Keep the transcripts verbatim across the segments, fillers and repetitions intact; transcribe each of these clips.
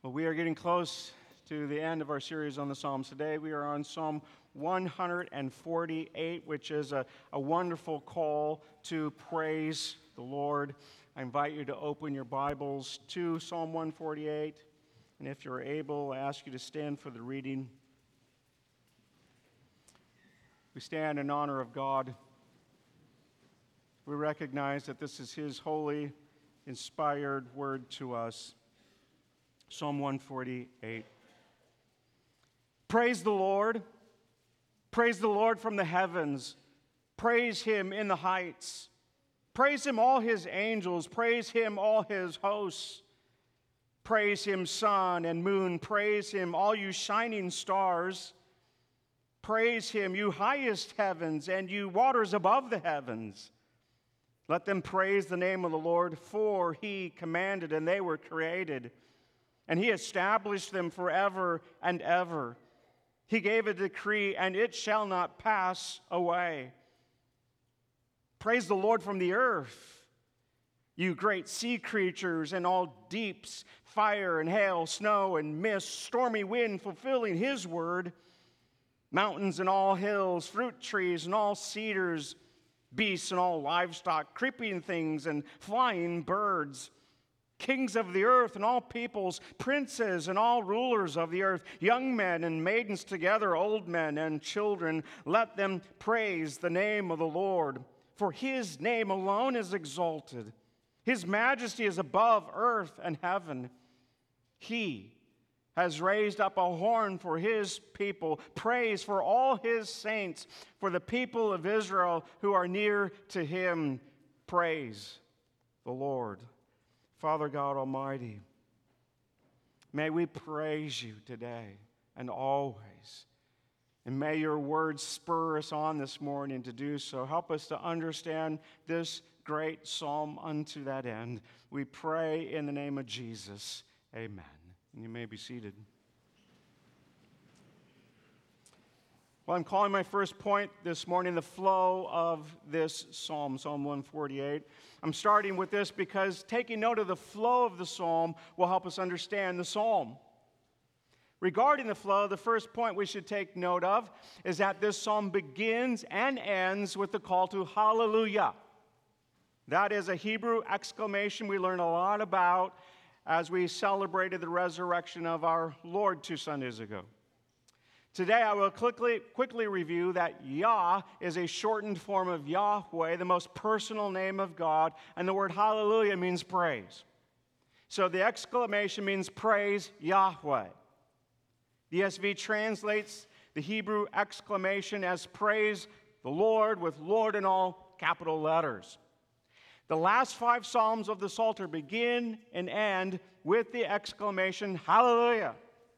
Well, we are getting close to the end of our series on the Psalms today. We are on Psalm one forty-eight, which is a, a wonderful call to praise the Lord. I invite you to open your Bibles to Psalm one forty-eight, and if you're able, I ask you to stand for the reading. We stand in honor of God. We recognize that this is His holy, inspired word to us. Psalm one forty-eight. Praise the Lord. Praise the Lord from the heavens. Praise Him in the heights. Praise Him, all His angels. Praise Him, all His hosts. Praise Him, sun and moon. Praise Him, all you shining stars. Praise Him, you highest heavens and you waters above the heavens. Let them praise the name of the Lord, for He commanded and they were created. And He established them forever and ever. He gave a decree, and it shall not pass away. Praise the Lord from the earth, you great sea creatures and all deeps, fire and hail, snow and mist, stormy wind fulfilling His word, mountains and all hills, fruit trees and all cedars, beasts and all livestock, creeping things and flying birds, kings of the earth and all peoples, princes and all rulers of the earth, young men and maidens together, old men and children, let them praise the name of the Lord. For His name alone is exalted. His majesty is above earth and heaven. He has raised up a horn for His people, praise for all His saints, for the people of Israel who are near to Him. Praise the Lord. Father God Almighty, may we praise You today and always. And may Your word spur us on this morning to do so. Help us to understand this great psalm unto that end. We pray in the name of Jesus. Amen. And you may be seated. Well, I'm calling my first point this morning the flow of this psalm, Psalm one forty-eight. I'm starting with this because taking note of the flow of the psalm will help us understand the psalm. Regarding the flow, the first point we should take note of is that this psalm begins and ends with the call to hallelujah. That is a Hebrew exclamation we learn a lot about as we celebrated the resurrection of our Lord two Sundays ago. Today, I will quickly, quickly review that Yah is a shortened form of Yahweh, the most personal name of God, and the word hallelujah means praise. So the exclamation means praise Yahweh. The E S V translates the Hebrew exclamation as praise the Lord with Lord in all capital letters. The last five Psalms of the Psalter begin and end with the exclamation hallelujah.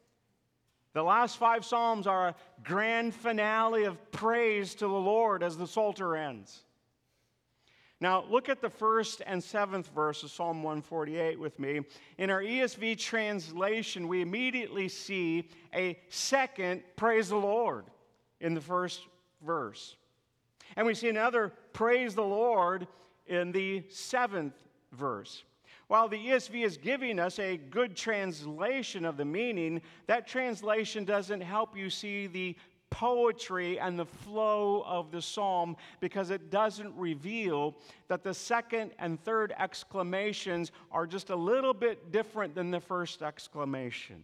The last five Psalms are a grand finale of praise to the Lord as the Psalter ends. Now, look at the first and seventh verse of Psalm one forty-eight with me. In our E S V translation, we immediately see a second praise the Lord in the first verse. And we see another praise the Lord in the seventh verse. While the E S V is giving us a good translation of the meaning, that translation doesn't help you see the poetry and the flow of the psalm because it doesn't reveal that the second and third exclamations are just a little bit different than the first exclamation.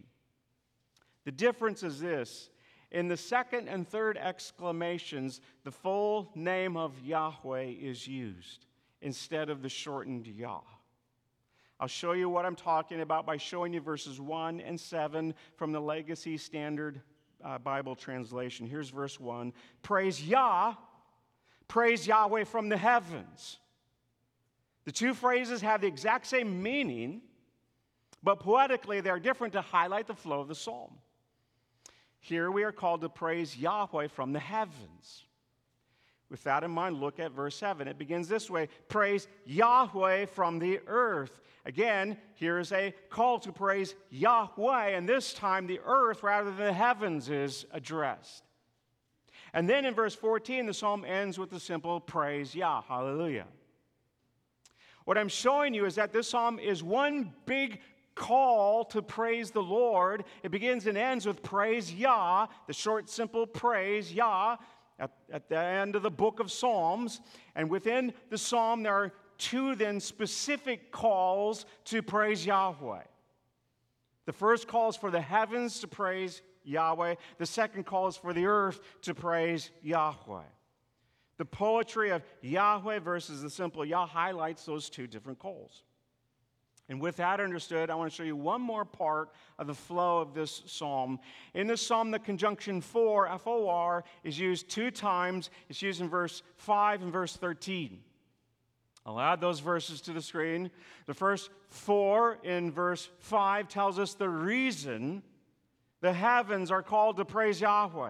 The difference is this. In the second and third exclamations, the full name of Yahweh is used instead of the shortened Yah. I'll show you what I'm talking about by showing you verses one and seven from the Legacy Standard uh, Bible translation. Here's verse one. Praise Yah, praise Yahweh from the heavens. The two phrases have the exact same meaning, but poetically they're different to highlight the flow of the psalm. Here we are called to praise Yahweh from the heavens. With that in mind, look at verse seven. It begins this way, praise Yahweh from the earth. Again, here's a call to praise Yahweh, and this time the earth rather than the heavens is addressed. And then in verse fourteen, the psalm ends with the simple praise Yah, hallelujah. What I'm showing you is that this psalm is one big call to praise the Lord. It begins and ends with praise Yah, the short, simple praise Yah, at, at the end of the book of Psalms. And within the psalm, there are two then specific calls to praise Yahweh. The first call is for the heavens to praise Yahweh. The second call is for the earth to praise Yahweh. The poetry of Yahweh versus the simple Yah highlights those two different calls. And with that understood, I want to show you one more part of the flow of this psalm. In this psalm, the conjunction for, F O R, is used two times. It's used in verse five and verse thirteen. I'll add those verses to the screen. The first for in verse five tells us the reason the heavens are called to praise Yahweh.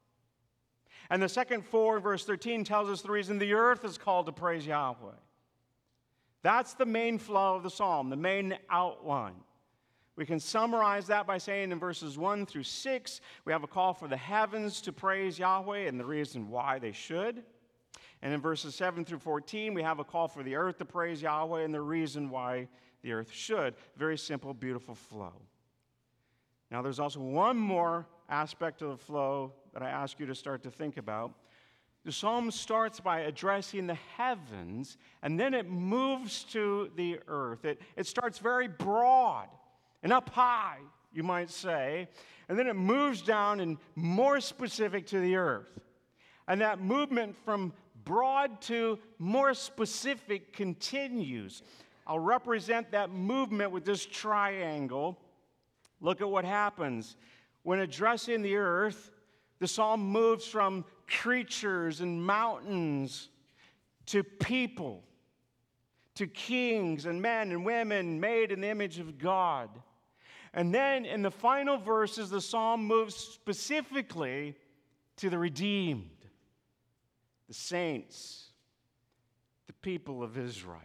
And the second for in verse thirteen tells us the reason the earth is called to praise Yahweh. That's the main flow of the psalm, the main outline. We can summarize that by saying in verses one through six, we have a call for the heavens to praise Yahweh and the reason why they should. And in verses seven through fourteen, we have a call for the earth to praise Yahweh and the reason why the earth should. Very simple, beautiful flow. Now, there's also one more aspect of the flow that I ask you to start to think about. The psalm starts by addressing the heavens, and then it moves to the earth. It, it starts very broad and up high, you might say, and then it moves down and more specific to the earth. And that movement from broad to more specific continues. I'll represent that movement with this triangle. Look at what happens. When addressing the earth, the psalm moves from creatures and mountains to people, to kings and men and women made in the image of God. And then in the final verses, the psalm moves specifically to the redeemed, the saints, the people of Israel.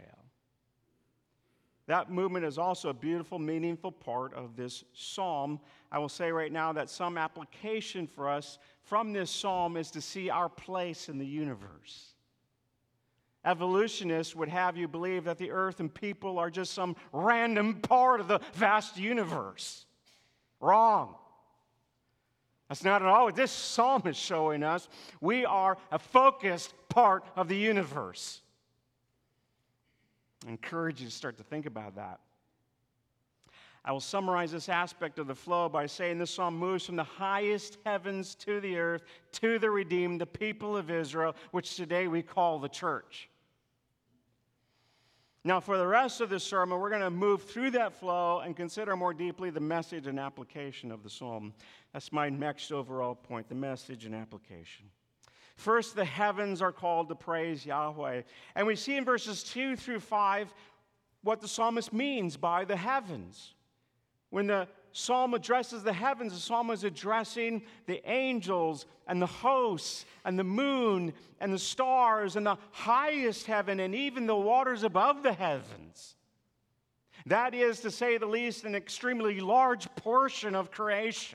That movement is also a beautiful, meaningful part of this psalm. I will say right now that some application for us from this psalm is to see our place in the universe. Evolutionists would have you believe that the earth and people are just some random part of the vast universe. Wrong. That's not at all what this psalm is showing us. We are a focused part of the universe. I encourage you to start to think about that. I will summarize this aspect of the flow by saying this psalm moves from the highest heavens to the earth, to the redeemed, the people of Israel, which today we call the church. Now, for the rest of this sermon, we're going to move through that flow and consider more deeply the message and application of the psalm. That's my next overall point, the message and application. First, the heavens are called to praise Yahweh. And we see in verses two through five what the psalmist means by the heavens. When the psalm addresses the heavens, the psalm is addressing the angels and the hosts and the moon and the stars and the highest heaven and even the waters above the heavens. That is, to say the least, an extremely large portion of creation.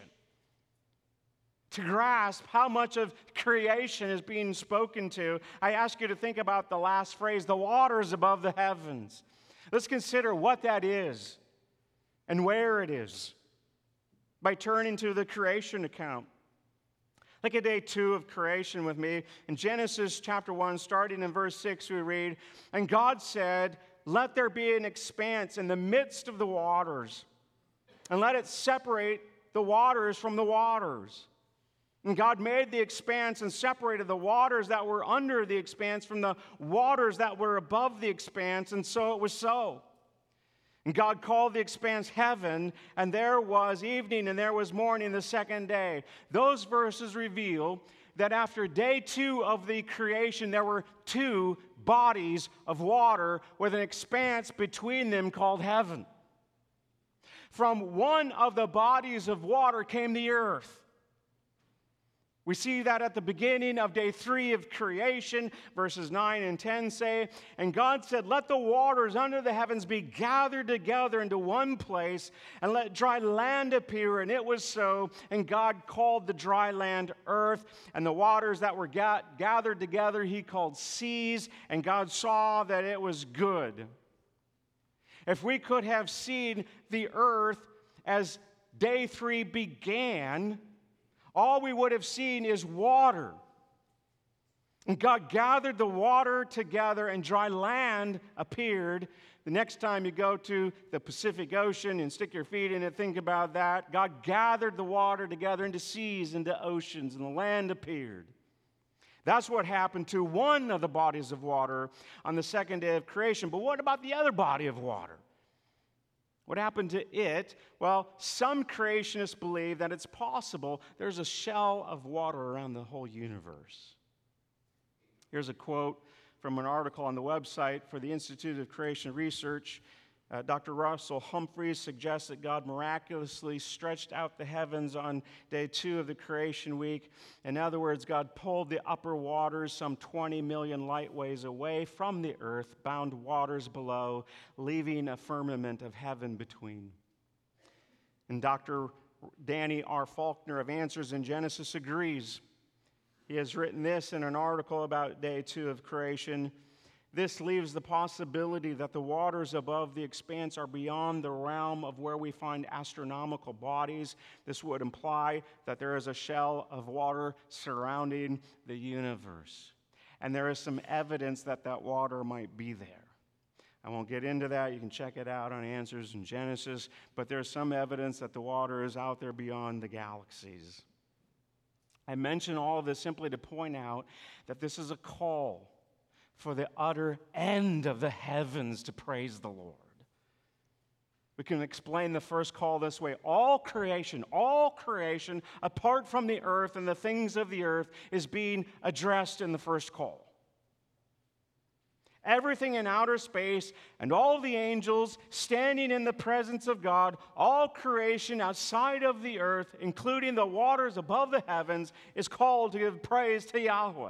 To grasp how much of creation is being spoken to, I ask you to think about the last phrase, the waters above the heavens. Let's consider what that is and where it is by turning to the creation account. Look at day two of creation with me. In Genesis chapter one, starting in verse six, we read, "And God said, let there be an expanse in the midst of the waters, and let it separate the waters from the waters. And God made the expanse and separated the waters that were under the expanse from the waters that were above the expanse, and so it was so. And God called the expanse heaven, and there was evening and there was morning the second day." Those verses reveal that after day two of the creation, there were two bodies of water with an expanse between them called heaven. From one of the bodies of water came the earth. We see that at the beginning of day three of creation, verses nine and ten say, "And God said, let the waters under the heavens be gathered together into one place, and let dry land appear. And it was so. And God called the dry land earth, and the waters that were ga- gathered together he called seas. And God saw that it was good." If we could have seen the earth as day three began, all we would have seen is water. And God gathered the water together and dry land appeared. The next time you go to the Pacific Ocean and stick your feet in it, think about that. God gathered the water together into seas, into oceans, and the land appeared. That's what happened to one of the bodies of water on the second day of creation. But what about the other body of water? What happened to it? Well, some creationists believe that it's possible there's a shell of water around the whole universe. Here's a quote from an article on the website for the Institute of Creation Research. Uh, Doctor Russell Humphreys suggests that God miraculously stretched out the heavens on day two of the creation week. In other words, God pulled the upper waters some twenty million light ways away from the earth, bound waters below, leaving a firmament of heaven between. And Doctor Danny R. Faulkner of Answers in Genesis agrees. He has written this in an article about day two of creation. This leaves the possibility that the waters above the expanse are beyond the realm of where we find astronomical bodies. This would imply that there is a shell of water surrounding the universe. And there is some evidence that that water might be there. I won't get into that. You can check it out on Answers in Genesis. But there's some evidence that the water is out there beyond the galaxies. I mention all of this simply to point out that this is a call for the utter end of the heavens to praise the Lord. We can explain the first call this way. All creation, all creation, apart from the earth and the things of the earth, is being addressed in the first call. Everything in outer space and all the angels standing in the presence of God, all creation outside of the earth, including the waters above the heavens, is called to give praise to Yahweh.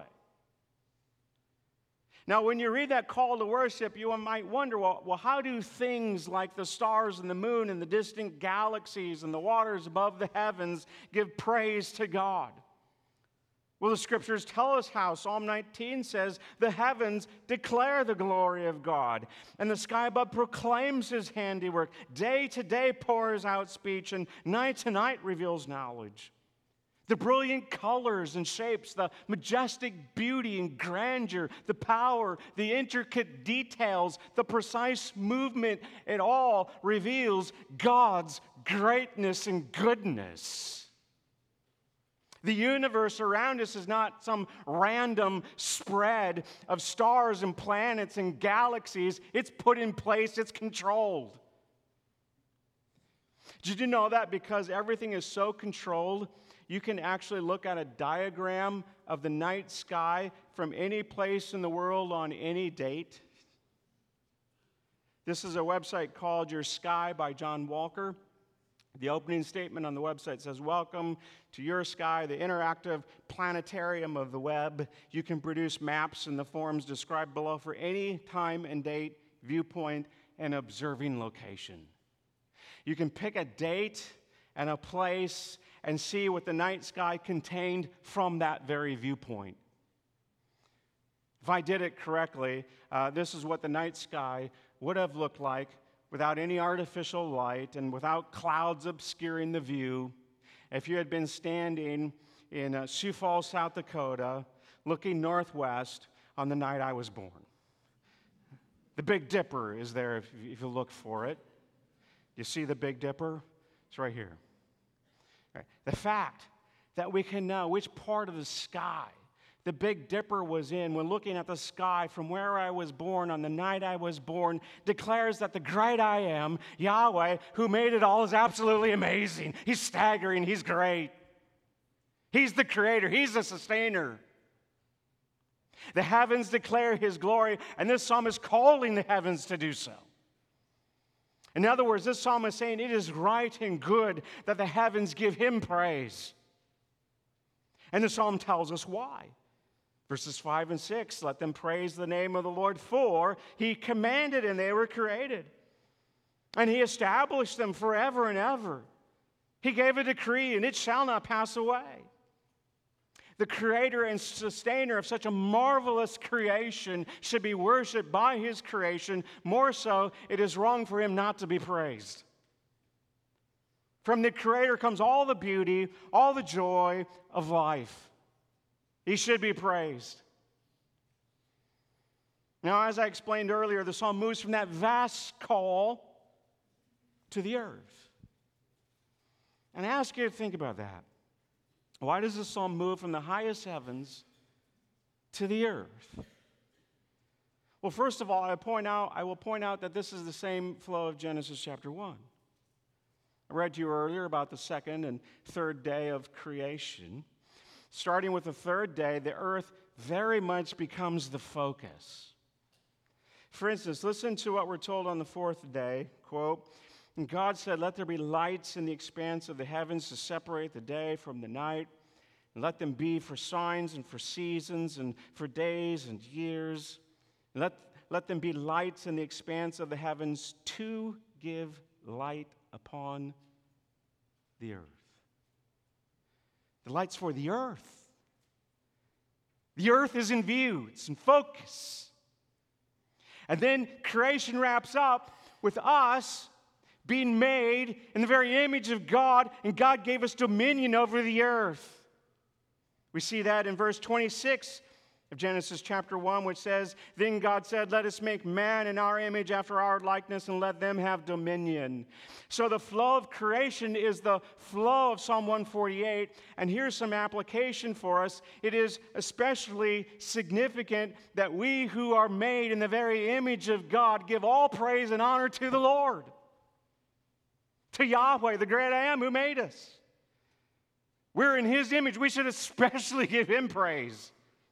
Now, when you read that call to worship, you might wonder, well, well, how do things like the stars and the moon and the distant galaxies and the waters above the heavens give praise to God? Well, the scriptures tell us how. Psalm nineteen says, the heavens declare the glory of God, and the sky above proclaims his handiwork. Day to day pours out speech, and night to night reveals knowledge. The brilliant colors and shapes, the majestic beauty and grandeur, the power, the intricate details, the precise movement, it all reveals God's greatness and goodness. The universe around us is not some random spread of stars and planets and galaxies. It's put in place, it's controlled. Did you know that because everything is so controlled, you can actually look at a diagram of the night sky from any place in the world on any date? This is a website called Your Sky by John Walker. The opening statement on the website says, "Welcome to Your Sky, the interactive planetarium of the web. You can produce maps in the forms described below for any time and date, viewpoint, and observing location." You can pick a date and a place and see what the night sky contained from that very viewpoint. If I did it correctly, uh, this is what the night sky would have looked like without any artificial light and without clouds obscuring the view. If you had been standing in uh, Sioux Falls, South Dakota, looking northwest on the night I was born. The Big Dipper is there if, if you look for it. You see the Big Dipper? It's right here. Right. The fact that we can know which part of the sky the Big Dipper was in when looking at the sky from where I was born on the night I was born declares that the great I am, Yahweh, who made it all, is absolutely amazing. He's staggering. He's great. He's the creator. He's the sustainer. The heavens declare his glory, and this psalm is calling the heavens to do so. In other words, this psalm is saying it is right and good that the heavens give him praise. And the psalm tells us why. Verses five and six, let them praise the name of the Lord, for he commanded and they were created. And he established them forever and ever. He gave a decree and it shall not pass away. The creator and sustainer of such a marvelous creation should be worshiped by his creation. More so, it is wrong for him not to be praised. From the creator comes all the beauty, all the joy of life. He should be praised. Now, as I explained earlier, the psalm moves from that vast call to the earth. And I ask you to think about that. Why does the psalm move from the highest heavens to the earth? Well, first of all, I point out, I will point out that this is the same flow of Genesis chapter one. I read to you earlier about the second and third day of creation. Starting with the third day, the earth very much becomes the focus. For instance, listen to what we're told on the fourth day, quote, "And God said, let there be lights in the expanse of the heavens to separate the day from the night, and let them be for signs and for seasons and for days and years. And let, let them be lights in the expanse of the heavens to give light upon the earth." The light's for the earth. The earth is in view, it's in focus. And then creation wraps up with us being made in the very image of God, and God gave us dominion over the earth. We see that in verse twenty-six of Genesis chapter one, which says, "Then God said, let us make man in our image after our likeness, and let them have dominion." So the flow of creation is the flow of Psalm one forty-eight, and here's some application for us. It is especially significant that we who are made in the very image of God give all praise and honor to the Lord, to Yahweh, the great I am who made us. We're in his image. We should especially give him praise.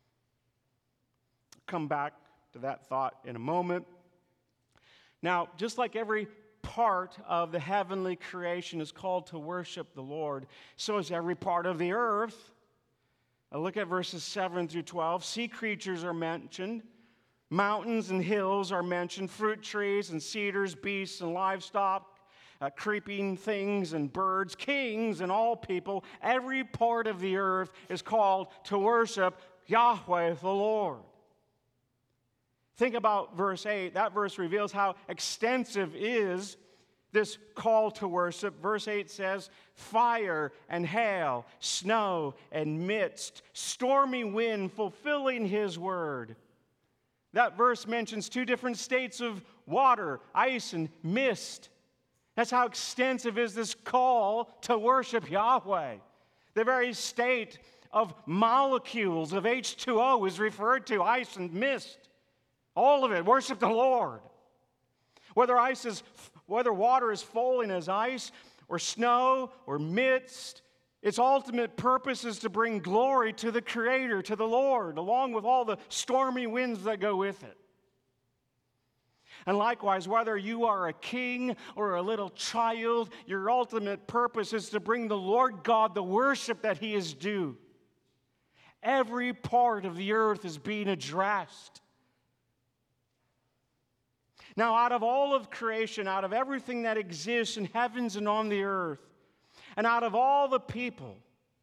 Come back to that thought in a moment. Now, just like every part of the heavenly creation is called to worship the Lord, so is every part of the earth. Now look at verses seven through twelve. Sea creatures are mentioned. Mountains and hills are mentioned. Fruit trees and cedars, beasts and livestock, uh, creeping things and birds, kings and all people. Every part of the earth is called to worship Yahweh the Lord. Think about verse eight. That verse reveals how extensive is this call to worship. Verse eight says, fire and hail, snow and mist, stormy wind fulfilling his word. That verse mentions two different states of water, ice and mist. That's how extensive is this call to worship Yahweh. The very state of molecules of H two O is referred to, ice and mist. All of it, worship the Lord. Whether ice is, whether water is falling as ice, or snow, or mist, its ultimate purpose is to bring glory to the Creator, to the Lord, along with all the stormy winds that go with it. And likewise, whether you are a king or a little child, your ultimate purpose is to bring the Lord God the worship that He is due. Every part of the earth is being addressed. Now, out of all of creation, out of everything that exists in heavens and on the earth, and out of all the people,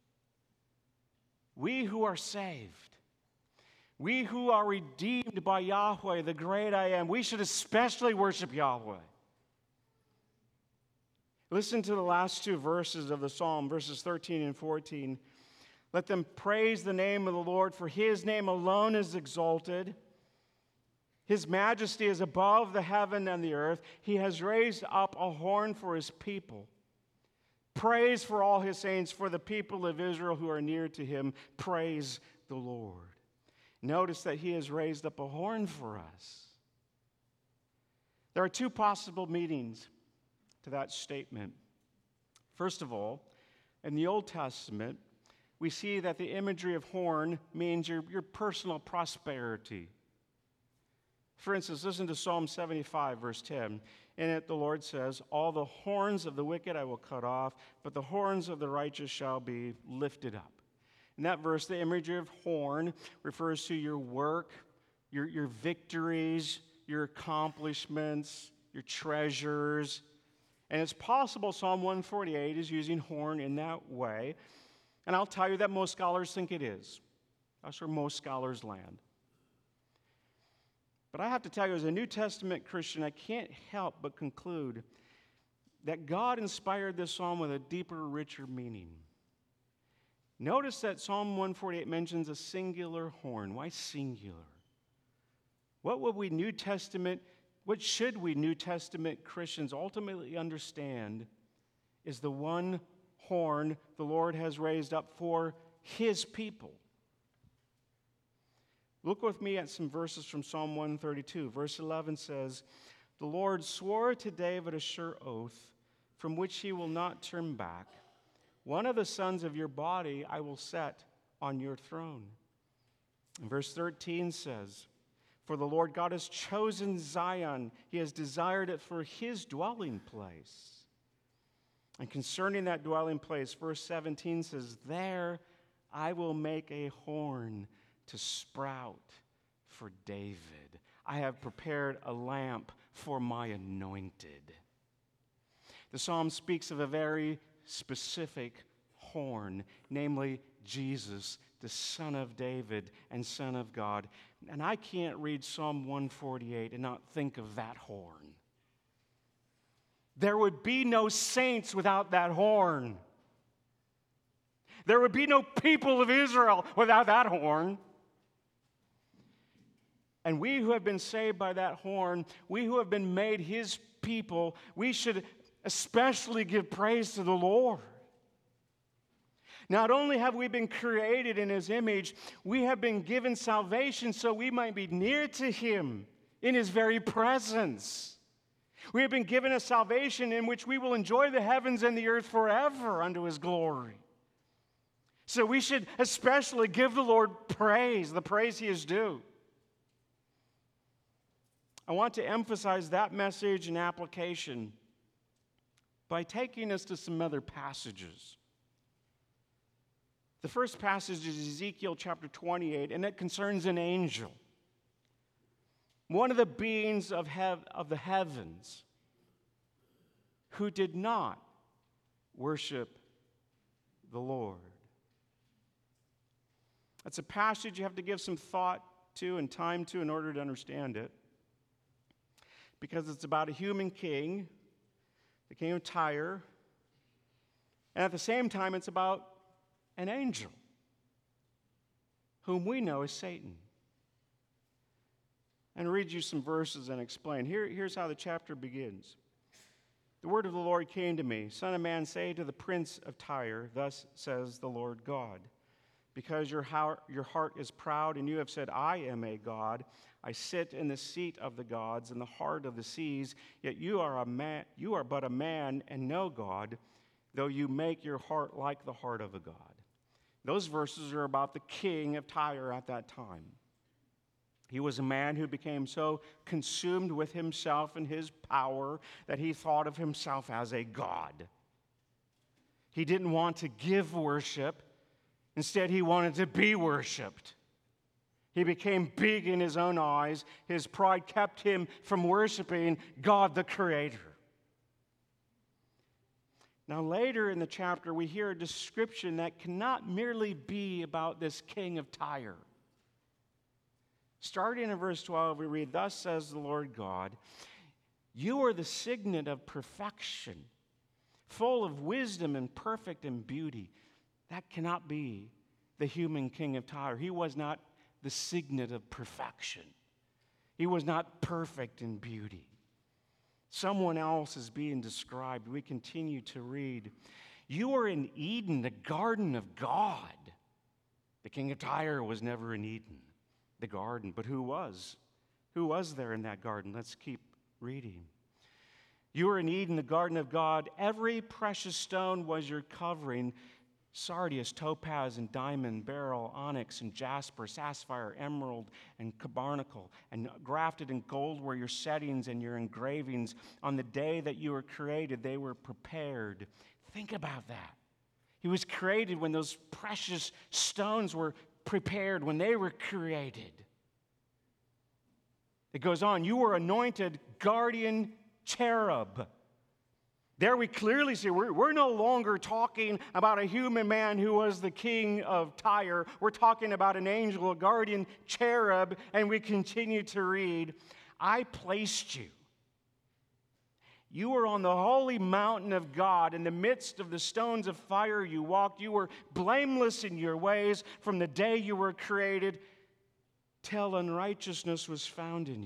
we who are saved, we who are redeemed by Yahweh, the great I am, we should especially worship Yahweh. Listen to the last two verses of the psalm, verses thirteen and fourteen. Let them praise the name of the Lord, for His name alone is exalted. His majesty is above the heaven and the earth. He has raised up a horn for His people. Praise for all His saints, for the people of Israel who are near to Him. Praise the Lord. Notice that He has raised up a horn for us. There are two possible meanings to that statement. First of all, in the Old Testament, we see that the imagery of horn means your, your personal prosperity. For instance, listen to Psalm seventy-five, verse ten. In it, the Lord says, all the horns of the wicked I will cut off, but the horns of the righteous shall be lifted up. In that verse, the imagery of horn refers to your work, your, your victories, your accomplishments, your treasures. And it's possible Psalm one forty-eight is using horn in that way. And I'll tell you that most scholars think it is. That's where most scholars land. But I have to tell you, as a New Testament Christian, I can't help but conclude that God inspired this psalm with a deeper, richer meaning. Notice that Psalm one forty-eight mentions a singular horn. Why singular? What would we New Testament, what should we New Testament Christians ultimately understand is the one horn the Lord has raised up for his people. Look with me at some verses from Psalm one thirty-two. Verse eleven says, "The Lord swore to David a sure oath, from which he will not turn back. One of the sons of your body I will set on your throne." And verse thirteen says, "For the Lord God has chosen Zion. He has desired it for his dwelling place." And concerning that dwelling place, verse seventeen says, "There I will make a horn to sprout for David. I have prepared a lamp for my anointed." The psalm speaks of a very specific horn, namely Jesus, the Son of David and Son of God. And I can't read Psalm one forty-eight and not think of that horn. There would be no saints without that horn. There would be no people of Israel without that horn. And we who have been saved by that horn, we who have been made his people, we should especially give praise to the Lord. Not only have we been created in his image, we have been given salvation so we might be near to him in his very presence. We have been given a salvation in which we will enjoy the heavens and the earth forever unto his glory. So we should especially give the Lord praise, the praise he is due. I want to emphasize that message and application by taking us to some other passages. The first passage is Ezekiel chapter twenty-eight, and it concerns an angel, one of the beings of, hev- of the heavens, who did not worship the Lord. That's a passage you have to give some thought to and time to in order to understand it, because it's about a human king, the king of Tyre, and at the same time it's about an angel whom we know as Satan. And read you some verses and explain. Here, here's how the chapter begins. "The word of the Lord came to me, Son of man, say to the prince of Tyre, thus says the Lord God, because your heart, your heart is proud, and you have said, I am a god. I sit in the seat of the gods in the heart of the seas. Yet you are a man, you are but a man and no God, though you make your heart like the heart of a god." Those verses are about the king of Tyre at that time. He was a man who became so consumed with himself and his power that he thought of himself as a god. He didn't want to give worship. Instead, he wanted to be worshiped. He became big in his own eyes. His pride kept him from worshiping God the Creator. Now, later in the chapter, we hear a description that cannot merely be about this king of Tyre. Starting in verse twelve, we read, "Thus says the Lord God, you are the signet of perfection, full of wisdom and perfect in beauty." That cannot be the human king of Tyre. He was not the signet of perfection. He was not perfect in beauty. Someone else is being described. We continue to read, "You are in Eden, the garden of God." The king of Tyre was never in Eden, the garden. But who was? Who was there in that garden? Let's keep reading. "You are in Eden, the garden of God. Every precious stone was your covering: sardius, topaz, and diamond, beryl, onyx, and jasper, sapphire, emerald, and carbuncle, and grafted in gold were your settings and your engravings. On the day that you were created, they were prepared." Think about that. He was created when those precious stones were prepared, when they were created. It goes on, "You were anointed guardian cherub." There we clearly see we're, we're no longer talking about a human man who was the king of Tyre. We're talking about an angel, a guardian cherub, and we continue to read, I placed you. You were on the holy mountain of God. In the midst of the stones of fire you walked. You were blameless in your ways from the day you were created till unrighteousness was found in you.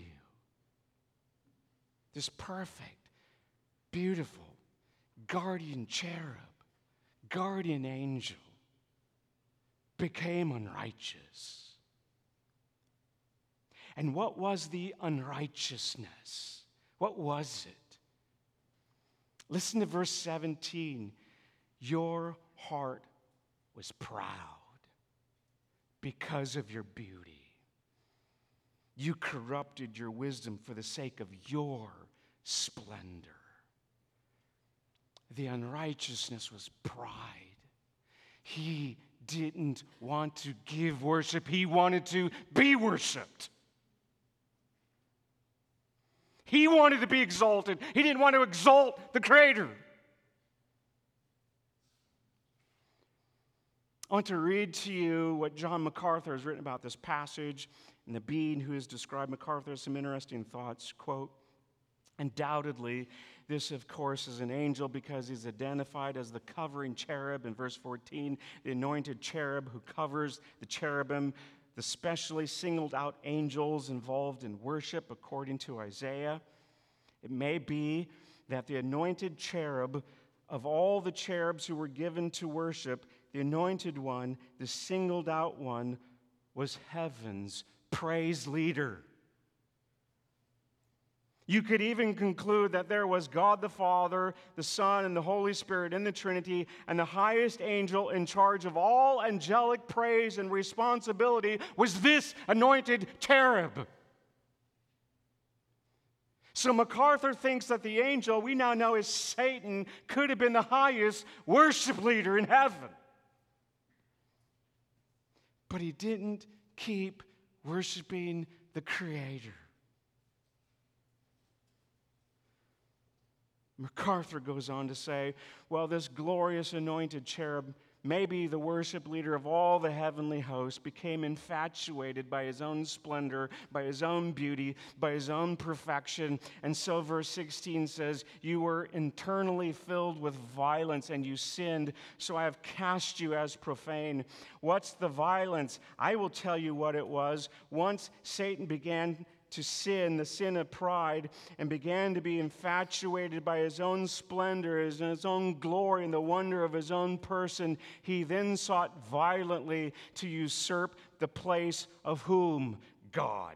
This perfect, beautiful, guardian cherub, guardian angel became unrighteous. And what was the unrighteousness? What was it? Listen to verse seventeen. Your heart was proud because of your beauty. You corrupted your wisdom for the sake of your splendor. The unrighteousness was pride. He didn't want to give worship. He wanted to be worshiped. He wanted to be exalted. He didn't want to exalt the Creator. I want to read to you what John MacArthur has written about this passage. And the being who has described MacArthur has some interesting thoughts. Quote, undoubtedly, this, of course, is an angel because he's identified as the covering cherub in verse fourteen, the anointed cherub who covers the cherubim, the specially singled out angels involved in worship, according to Isaiah. It may be that the anointed cherub, of all the cherubs who were given to worship, the anointed one, the singled out one, was heaven's praise leader. You could even conclude that there was God the Father, the Son, and the Holy Spirit in the Trinity, and the highest angel in charge of all angelic praise and responsibility was this anointed cherub. So MacArthur thinks that the angel we now know as Satan could have been the highest worship leader in heaven. But he didn't keep worshiping the Creator. MacArthur goes on to say, well, this glorious anointed cherub, maybe the worship leader of all the heavenly hosts, became infatuated by his own splendor, by his own beauty, by his own perfection. And so verse sixteen says, you were internally filled with violence and you sinned, so I have cast you as profane. What's the violence? I will tell you what it was. Once Satan began to sin, the sin of pride, and began to be infatuated by his own splendor, his, his own glory, and the wonder of his own person, he then sought violently to usurp the place of whom? God.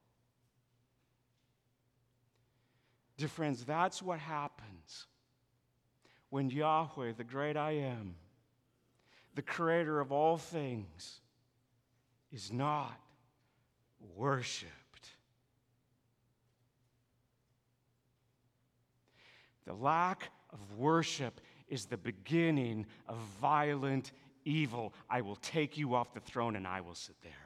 Dear friends, that's what happens when Yahweh, the great I Am, the creator of all things, is not worshiped. The lack of worship is the beginning of violent evil. I will take you off the throne and I will sit there.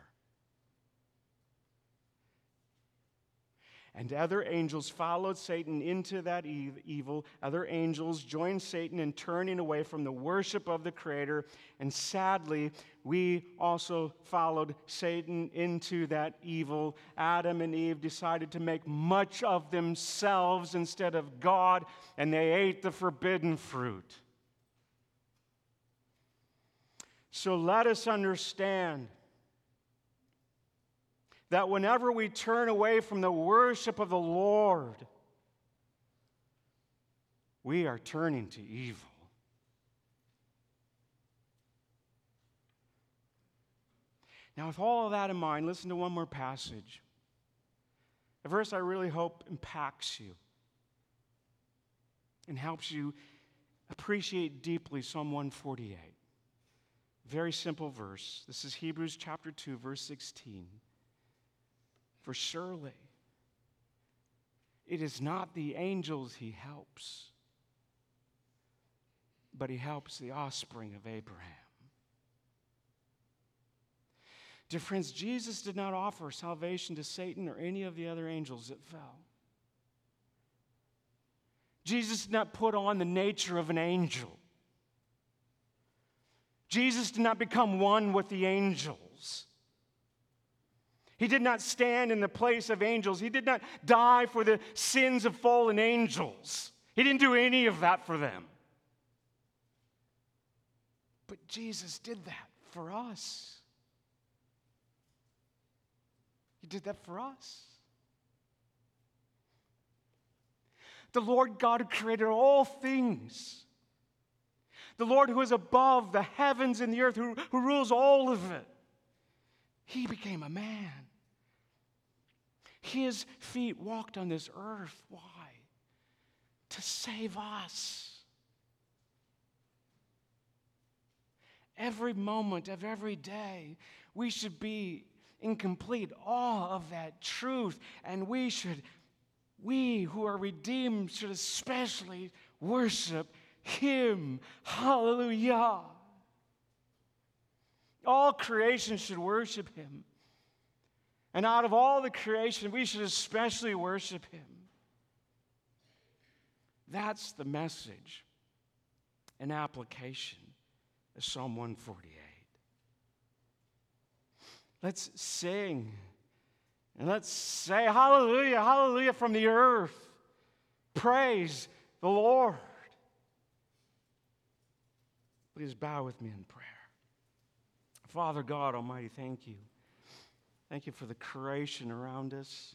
And other angels followed Satan into that evil. Other angels joined Satan in turning away from the worship of the Creator. And sadly, we also followed Satan into that evil. Adam and Eve decided to make much of themselves instead of God, and they ate the forbidden fruit. So let us understand that whenever we turn away from the worship of the Lord, we are turning to evil. Now, with all of that in mind, listen to one more passage. A verse I really hope impacts you and helps you appreciate deeply Psalm one forty-eight. Very simple verse. This is Hebrews chapter two, verse sixteen. For surely it is not the angels he helps, but he helps the offspring of Abraham. Dear friends, Jesus did not offer salvation to Satan or any of the other angels that fell. Jesus did not put on the nature of an angel. Jesus did not become one with the angels. He did not stand in the place of angels. He did not die for the sins of fallen angels. He didn't do any of that for them. But Jesus did that for us. He did that for us. The Lord God who created all things, the Lord who is above the heavens and the earth, who, who rules all of it, He became a man. His feet walked on this earth. Why? To save us. Every moment of every day, we should be in complete awe of that truth, and we should, we who are redeemed, should especially worship Him. Hallelujah. All creation should worship Him. And out of all the creation, we should especially worship Him. That's the message and application of Psalm one forty-eight. Let's sing and let's say hallelujah, hallelujah from the earth. Praise the Lord. Please bow with me in prayer. Father God Almighty, thank you. Thank you for the creation around us.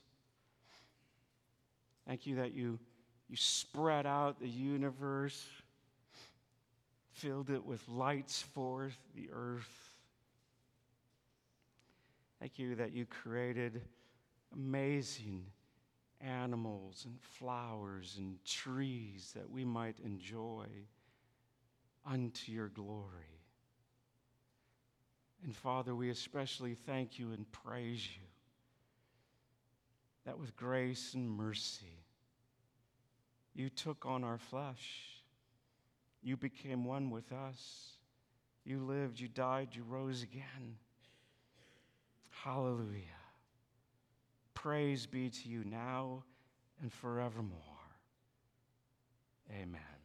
Thank you that you, you spread out the universe, filled it with lights forth, the earth. Thank you that you created amazing animals and flowers and trees that we might enjoy unto your glory. And Father, we especially thank you and praise you that with grace and mercy, you took on our flesh. You became one with us. You lived, you died, you rose again. Hallelujah. Praise be to you now and forevermore. Amen.